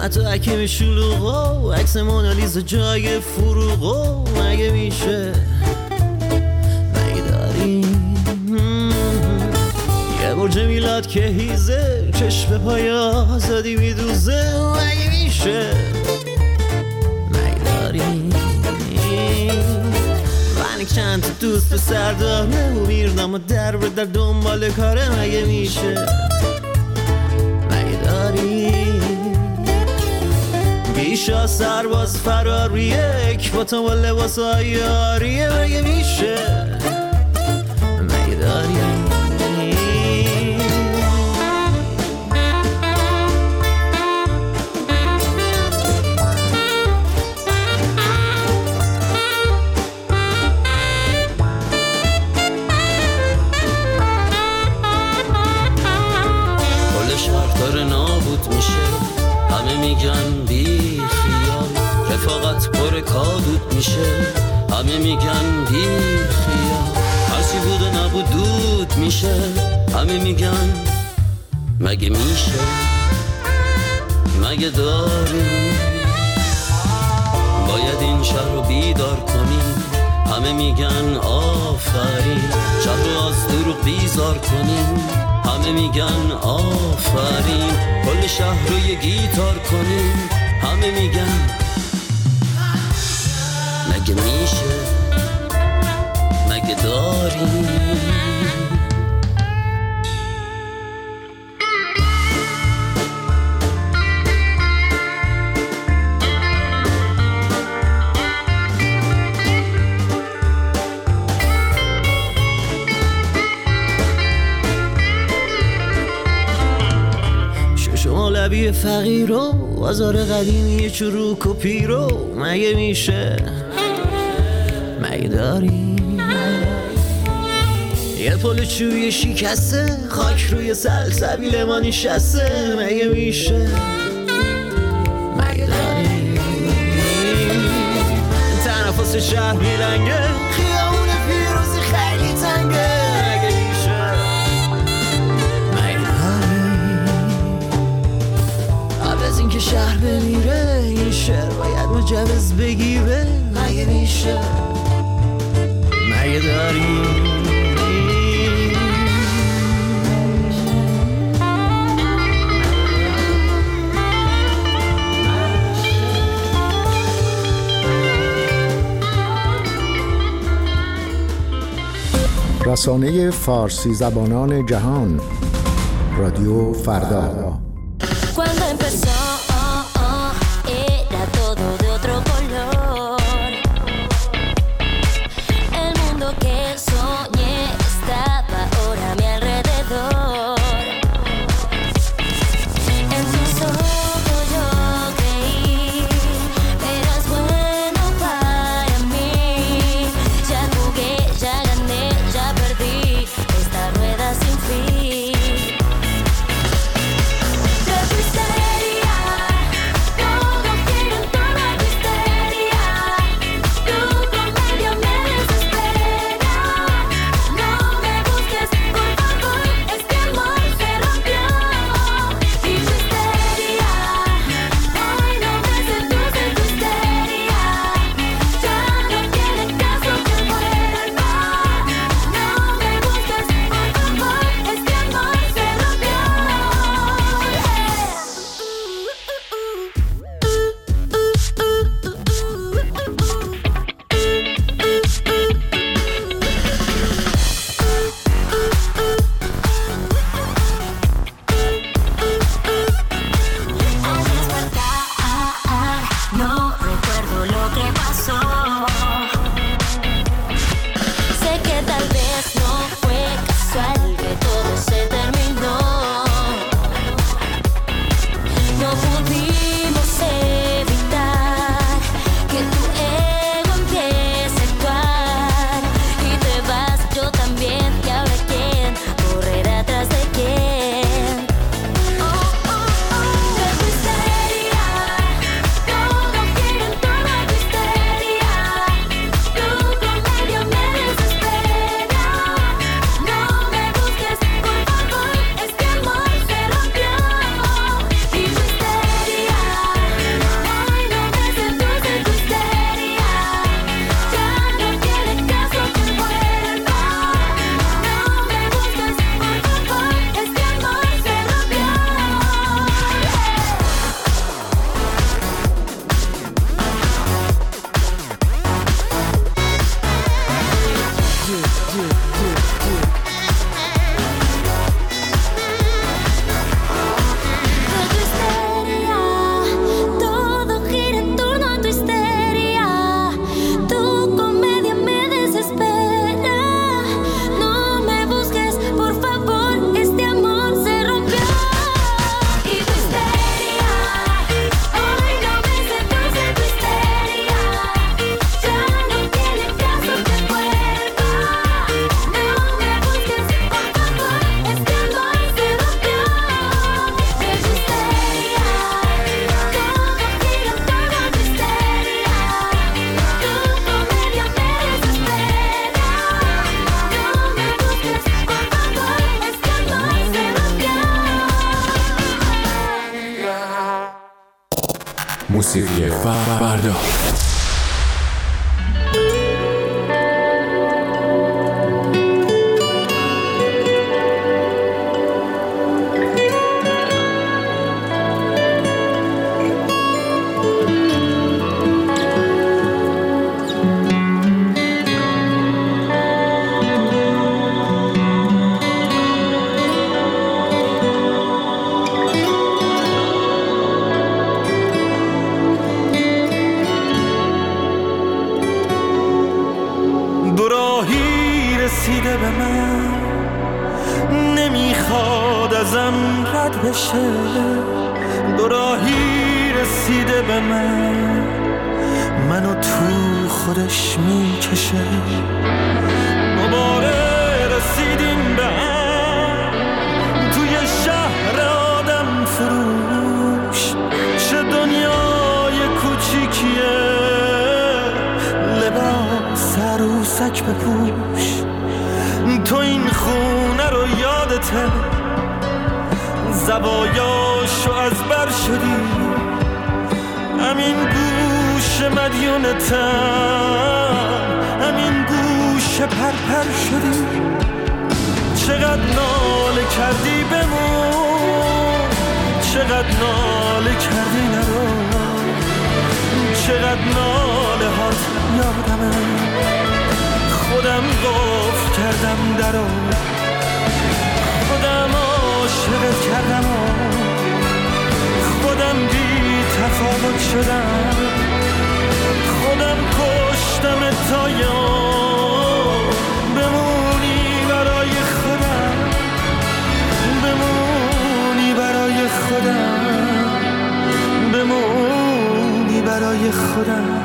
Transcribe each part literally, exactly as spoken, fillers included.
اتاکم شلوغا عکس مونالیزا جای فروغا مگه میشه مگه داریم یه برج میلاد که هیزه چشم پای آزادی میدوزه مگه میشه مگه داریم من چند تا دوست پسر داره و میردم و در به در دنبال کاره مگه میشه مگه داریم بیشا سرباز فراریه یک با تو با لباس های آریه مگه میشه مگه داریم کل شهر داره نابود میشه همه میگن بی خیال رفاقت پر کادود میشه همه میگن بی خیال هرچی بود و نبود دود میشه همه میگن مگه میشه مگه داریم باید این شهر رو بیدار کنیم همه میگن آفرین شهر رو از دروغ بیزار کنیم همه میگن آفرین کل شهر رو یه گیتار کنیم همه میگن مگه میشه مگه داریم لبی فقیر و بازار قدیمی چروک و پیرو مگه میشه مگه داریم یه پل چوی شکسته خاک روی سلسبیل ما نشسته مگه میشه مگه داریم تنفس شهر میلنگه خیابون پیروزی خیلی تنگه که شهر بمیره این شهر باید مجوز بگیره مگه میشه مگه داریم رسانه فارسی زبانان جهان رادیو فردا. Cuando empezó, oh, oh, era todo de otro color. El mundo que soñé estaba ahora a mi alrededor. En tus ojos yo creí, eras bueno para mí. Ya jugué, ya gané, ya perdí esta rueda sin fin. Te fuiste herida. موسیقی فردا. رسیده به من، نمیخواد ازم رد بشه. دوراهی رسیده به من، منو تو خودش میکشه. دوباره رسیدیم به هم توی شهر آدم فروش. چه دنیای کوچیکیه، لباس عروسک بپوش. تو این خونه رو یادته، زوایاشو از بر شدی. همین گوش مدیونتم، همین گوش پرپر شدی. چقدر ناله کردی بمون، چقدر ناله کردی نرو. چقدر ناله هات یادمه، خودم گفت کردم درو. خودم عاشقت کردم و خودم بی تفاوت شدم. خودم کشتم تا یاد بمونی برای خودم، بمونی برای خودم، بمونی برای خودم.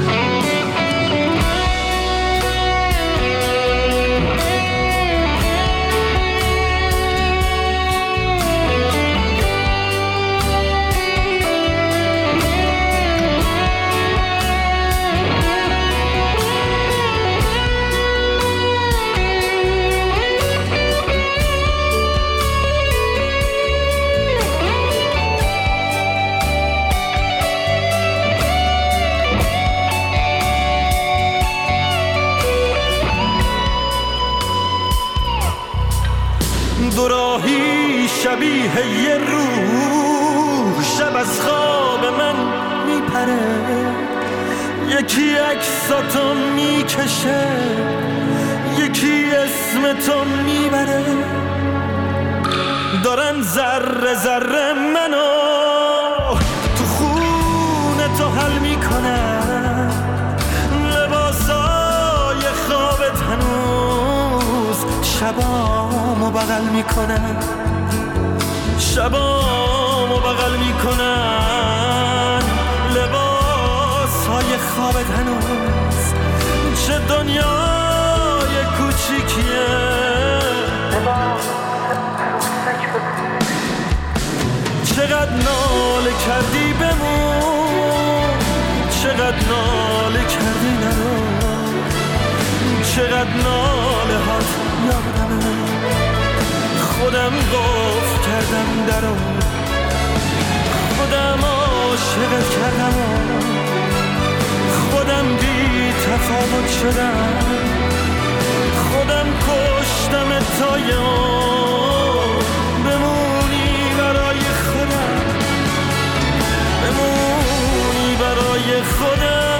دوراهی شبیه یه روح، شب از خواب من میپره. یکی عکساتو میکشه، یکی اسم تو میبره. دارن ذره ذره منو تو خونه تو حل میکنن. لباسای خوابت هنوز شبامو بغل میکنن، شبامو بغل میکنن. لباسای خوابت هنوز، چه دنیای کوچیکیه. چقدر ناله کردی بمون، چقدر ناله کردی نرو. چقدر ناله هات یادمه، خودم گفت کردم درو. خودم عاشقت کردم و خودم بی تفاوت شدم. خودم کشتم تا یاد بمونی برای خودم، بمونی برای خودم،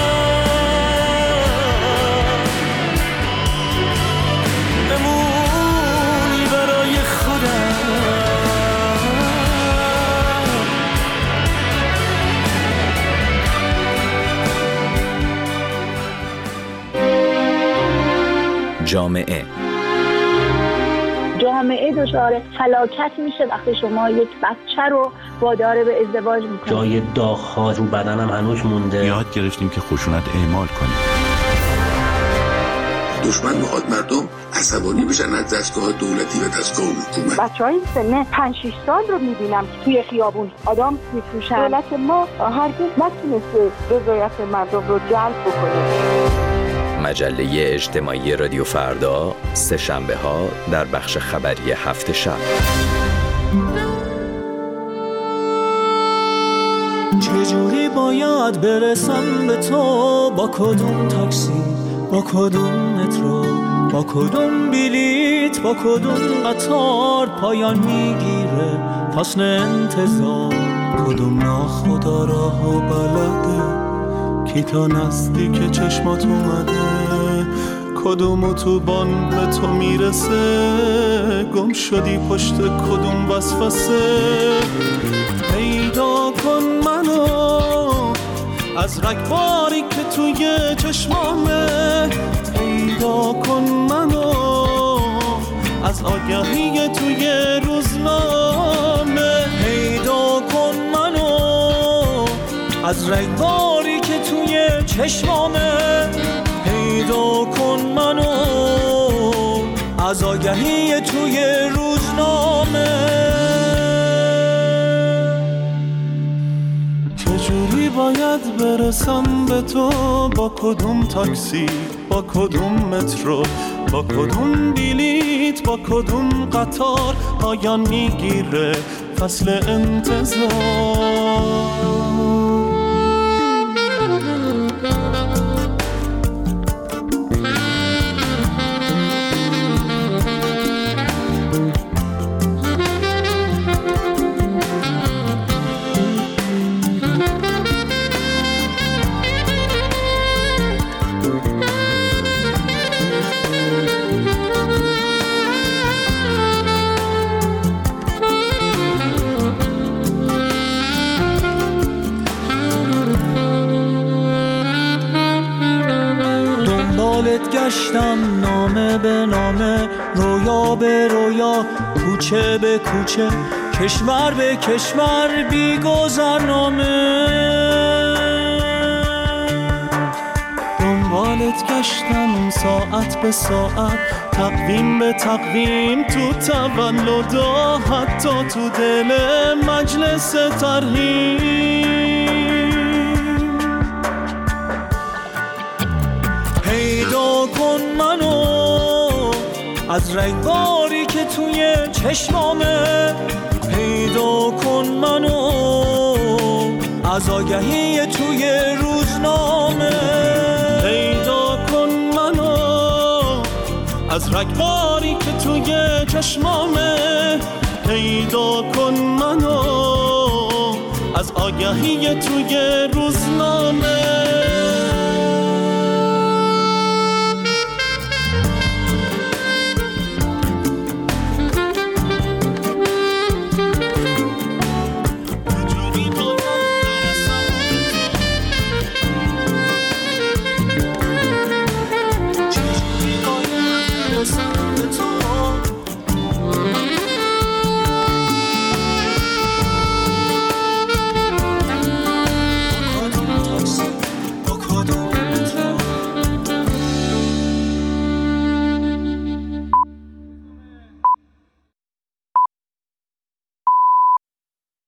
بمونی برای خودم. جامعه جامعه دچار فلاکت میشه وقتی شما یک بچه رو وادار به ازدواج میکنید. جای داغ‌ها رو بدنم هنوز مونده. یاد گرفتیم که خشونت اعمال کنیم. دشمن میخواد مردم عصبانی بشن از دستگاه دولتی و دستگاه حکومت. بچهای سن پنج شش سال رو میبینم که توی خیابون آدم میفروشن. دولت ما هرگز نتونسته رضایت مردم رو جلب بکنه. مجله اجتماعی رادیو فردا، سه شنبه ها در بخش خبری هفت شب. چجوری باید برسم به تو، با کدوم تاکسی، با کدوم مترو، با کدوم بلیت، با کدوم قطار پایان میگیره فصل انتظار. کدوم ناخدا راه و بلده کی تا نزدیک چشمات اومده، کدوم اتوبان به تو میرسه، گم شدی پشت کدوم وسوسه. پیدا کن منو از رگباری که توی چشمامه، پیدا کن منو از آگهی توی روزنامه، پیدا کن منو از رگباری که توی چشمامه، پیدا کن منو از آگهی توی روزنامه. چجوری باید برسم به تو، با کدوم تاکسی، با کدوم مترو، با کدوم بلیت، با کدوم قطار پایان میگیره فصل انتظار. گشتم نامه به نامه، رویا به رویا، کوچه به کوچه، کشور به کشور، بی گذرنامه. دنبالت گشتم ساعت به ساعت، تقویم به تقویم، تو تولدا، حتی تو دل مجلس ترحیم. پیدا کن منو از رگباری که توی چشمامه، پیدا کن منو از آگهی توی روزنامه، پیدا کن منو از رگباری که توی چشمامه، پیدا کن منو از آگهی توی روزنامه.